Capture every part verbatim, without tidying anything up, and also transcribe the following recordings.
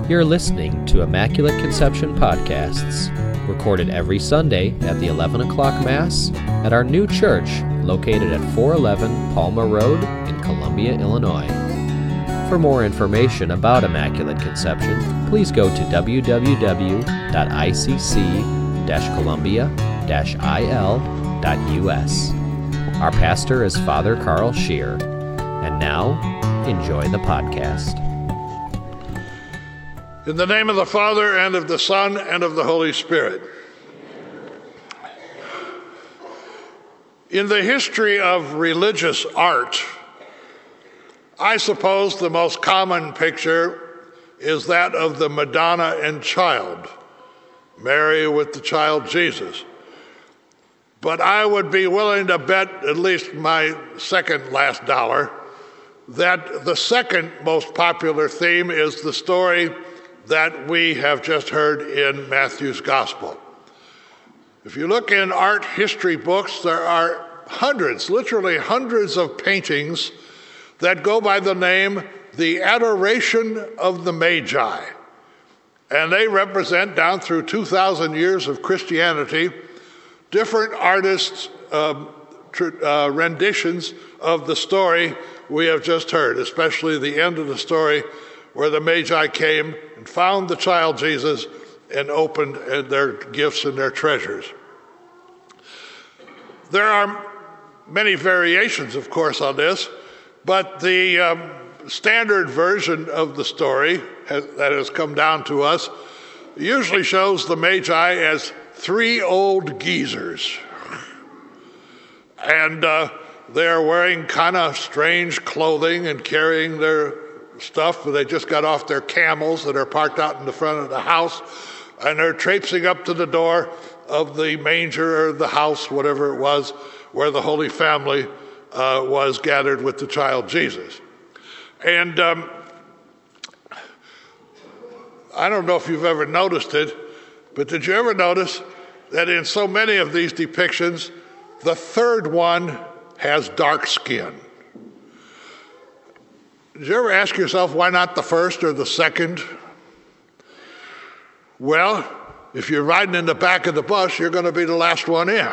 You're listening to Immaculate Conception Podcasts, recorded every Sunday at the eleven o'clock Mass at our new church located at four eleven Palma Road in Columbia, Illinois. For more information about Immaculate Conception, please go to w w w dot i c c dash columbia dash i l dot u s. Our pastor is Father Carl Scheer. And now, enjoy the podcast. In the name of the Father, and of the Son, and of the Holy Spirit. In the history of religious art, I suppose the most common picture is that of the Madonna and Child, Mary with the child Jesus. But I would be willing to bet at least my second last dollar that the second most popular theme is the story that we have just heard in Matthew's Gospel. If you look in art history books, there are hundreds, literally hundreds of paintings that go by the name The Adoration of the Magi. And they represent, down through two thousand years of Christianity, different artists' um, tr- uh, renditions of the story we have just heard, especially the end of the story where the Magi came and found the child Jesus and opened their gifts and their treasures. There are many variations, of course, on this, but the um, standard version of the story has, that has come down to us usually shows the Magi as three old geezers. And uh, they're wearing kind of strange clothing and carrying their stuff. They just got off their camels that are parked out in the front of the house, and they're traipsing up to the door of the manger or the house, whatever it was, where the Holy Family uh, was gathered with the child Jesus. And um, I don't know if you've ever noticed it, but did you ever notice that in so many of these depictions, the third one has dark skin? Did you ever ask yourself why not the first or the second? Well, if you're riding in the back of the bus, you're going to be the last one in.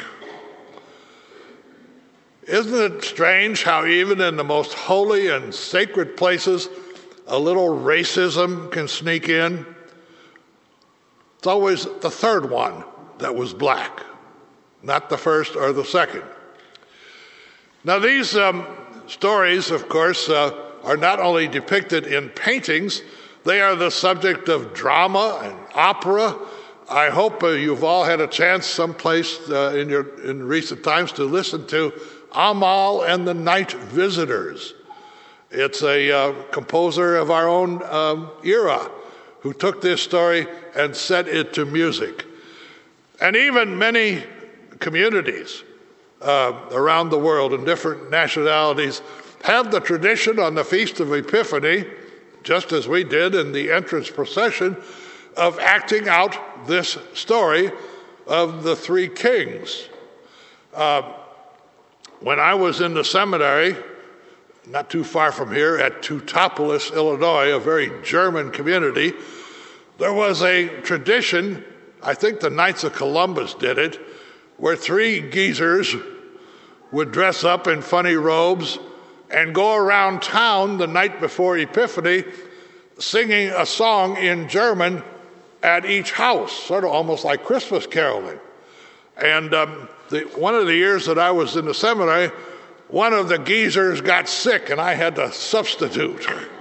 Isn't it strange how even in the most holy and sacred places, a little racism can sneak in? It's always the third one that was black, not the first or the second. Now, these um, stories, of course, uh, are not only depicted in paintings, they are the subject of drama and opera. I hope uh, you've all had a chance someplace uh, in your in recent times to listen to Amal and the Night Visitors. It's a uh, composer of our own um, era who took this story and set it to music. And even many communities uh, around the world in different nationalities have the tradition on the Feast of Epiphany, just as we did in the entrance procession, of acting out this story of the three kings. Uh, when I was in the seminary, not too far from here, at Teutopolis, Illinois, a very German community, there was a tradition, I think the Knights of Columbus did it, where three geezers would dress up in funny robes and go around town the night before Epiphany singing a song in German at each house, sort of almost like Christmas caroling. And um, the, one of the years that I was in the seminary, one of the geezers got sick and I had to substitute.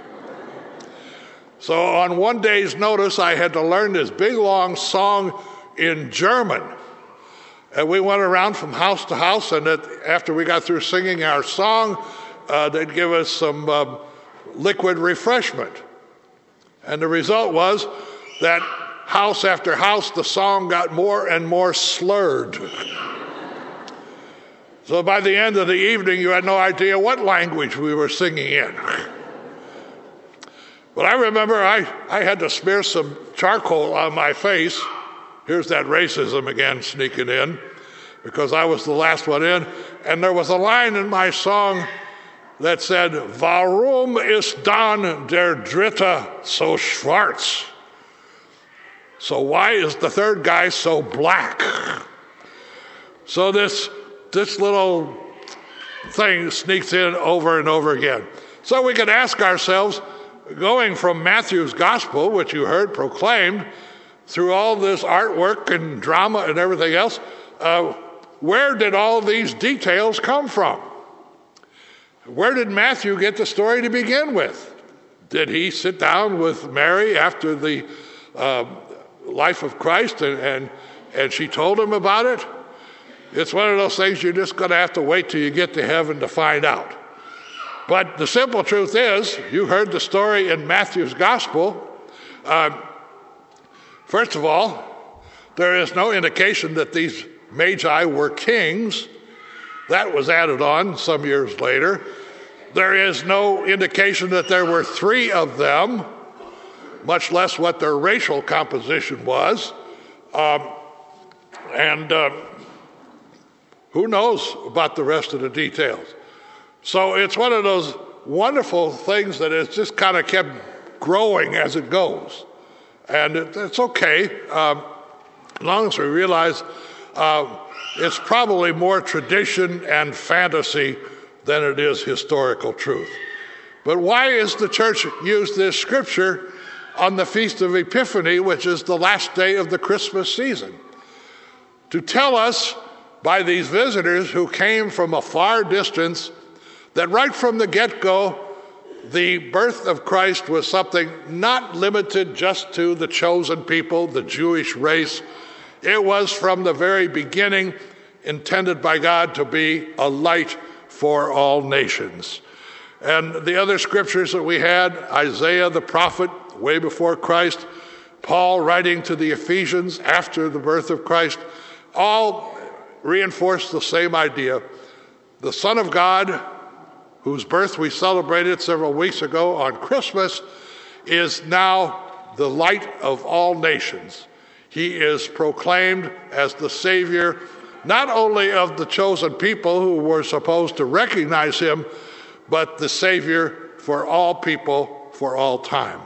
So on one day's notice, I had to learn this big long song in German. And we went around from house to house, and that after we got through singing our song, uh, they'd give us some uh, liquid refreshment. And the result was that house after house, the song got more and more slurred. So by the end of the evening, you had no idea what language we were singing in. But I remember I, I had to smear some charcoal on my face. Here's that racism again sneaking in, because I was the last one in. And there was a line in my song that said, "Warum ist dann der Dritte so schwarz?" So why is the third guy so black? So this this little thing sneaks in over and over again. So we can ask ourselves, going from Matthew's gospel, which you heard proclaimed, through all this artwork and drama and everything else, uh, where did all these details come from? Where did Matthew get the story to begin with? Did he sit down with Mary after the uh, life of Christ and, and, and she told him about it? It's one of those things you're just going to have to wait till you get to heaven to find out. But the simple truth is, you heard the story in Matthew's gospel. Uh, first of all, there is no indication that these magi were kings. That was added on some years later. There is no indication that there were three of them, much less what their racial composition was. Um, and uh, who knows about the rest of the details? So it's one of those wonderful things that has just kind of kept growing as it goes. And it, it's okay, um, as long as we realize uh, it's probably more tradition and fantasy than it is historical truth. But why is the church use this scripture on the Feast of Epiphany, which is the last day of the Christmas season? To tell us by these visitors who came from a far distance that right from the get-go, the birth of Christ was something not limited just to the chosen people, the Jewish race. It was from the very beginning intended by God to be a light for all nations. And the other scriptures that we had, Isaiah the prophet, way before Christ, Paul writing to the Ephesians after the birth of Christ, all reinforce the same idea. The Son of God, whose birth we celebrated several weeks ago on Christmas, is now the light of all nations. He is proclaimed as the Savior, not only of the chosen people who were supposed to recognize him, but the Savior for all people for all time.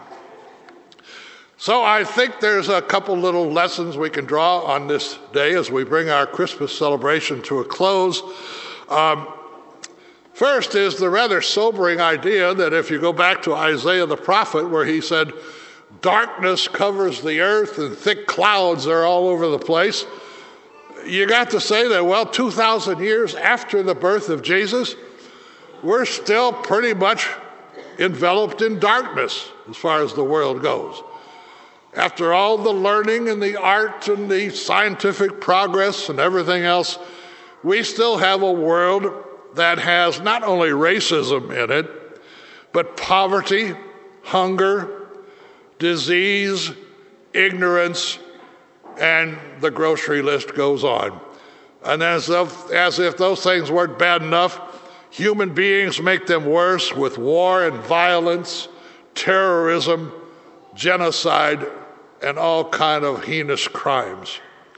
So I think there's a couple little lessons we can draw on this day as we bring our Christmas celebration to a close. Um, First is the rather sobering idea that if you go back to Isaiah the prophet, where he said, "Darkness covers the earth and thick clouds are all over the place," you got to say that, well, two thousand years after the birth of Jesus, we're still pretty much enveloped in darkness as far as the world goes. After all the learning and the art and the scientific progress and everything else, we still have a world that has not only racism in it, but poverty, hunger, disease, ignorance, and the grocery list goes on. And as if, as if those things weren't bad enough, human beings make them worse with war and violence, terrorism, genocide, and all kind of heinous crimes.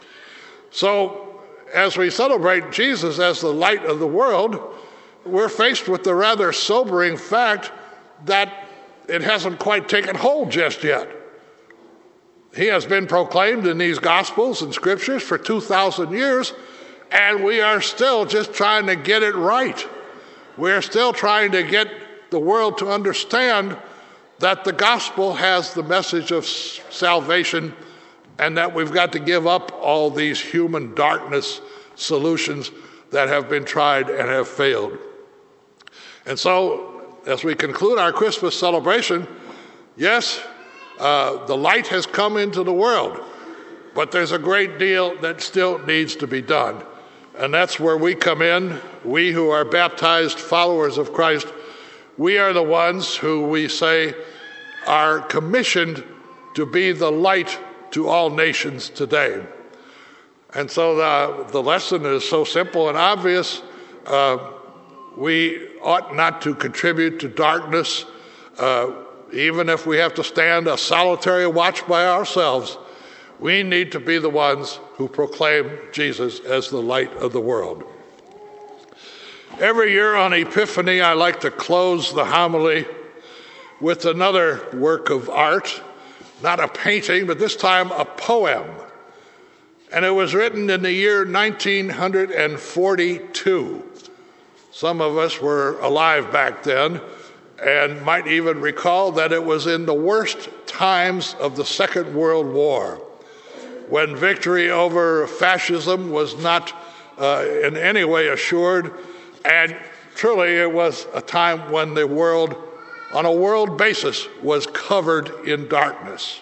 So, as we celebrate Jesus as the light of the world, we're faced with the rather sobering fact that it hasn't quite taken hold just yet. He has been proclaimed in these Gospels and Scriptures for two thousand years, and we are still just trying to get it right. We're still trying to get the world to understand that the gospel has the message of salvation and that we've got to give up all these human darkness solutions that have been tried and have failed. And so, as we conclude our Christmas celebration, yes, uh, the light has come into the world, but there's a great deal that still needs to be done. And that's where we come in. We who are baptized followers of Christ, we are the ones who we say are commissioned to be the light to all nations today. And so the, the lesson is so simple and obvious. Uh, we ought not to contribute to darkness, uh, even if we have to stand a solitary watch by ourselves. We need to be the ones who proclaim Jesus as the light of the world. Every year on Epiphany, I like to close the homily with another work of art, not a painting, but this time a poem. And it was written in the year nineteen forty-two. Some of us were alive back then and might even recall that it was in the worst times of the Second World War, when victory over fascism was not uh, in any way assured, and truly it was a time when the world, on a world basis, was covered in darkness.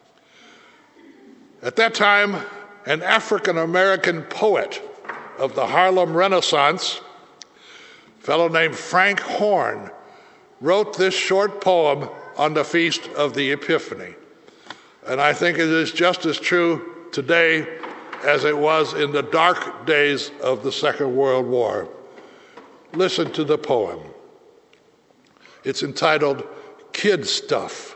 At that time, an African-American poet of the Harlem Renaissance, a fellow named Frank Horn, wrote this short poem on the Feast of the Epiphany. And I think it is just as true today as it was in the dark days of the Second World War. Listen to the poem. It's entitled Kid Stuff.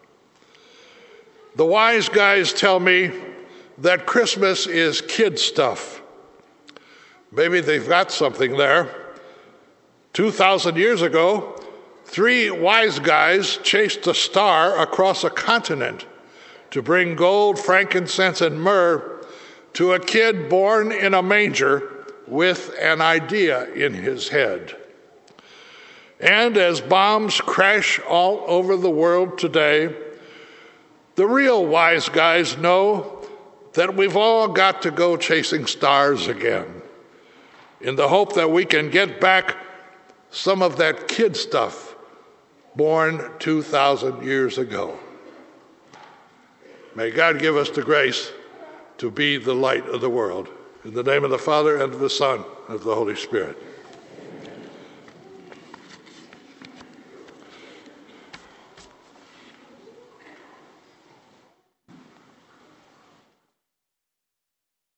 The wise guys tell me that Christmas is kid stuff. Maybe they've got something there. Two thousand years ago, three wise guys chased a star across a continent to bring gold, frankincense, and myrrh to a kid born in a manger with an idea in his head. And as bombs crash all over the world today, the real wise guys know that we've all got to go chasing stars again, in the hope that we can get back some of that kid stuff born two thousand years ago. May God give us the grace to be the light of the world. In the name of the Father, and of the Son, and of the Holy Spirit.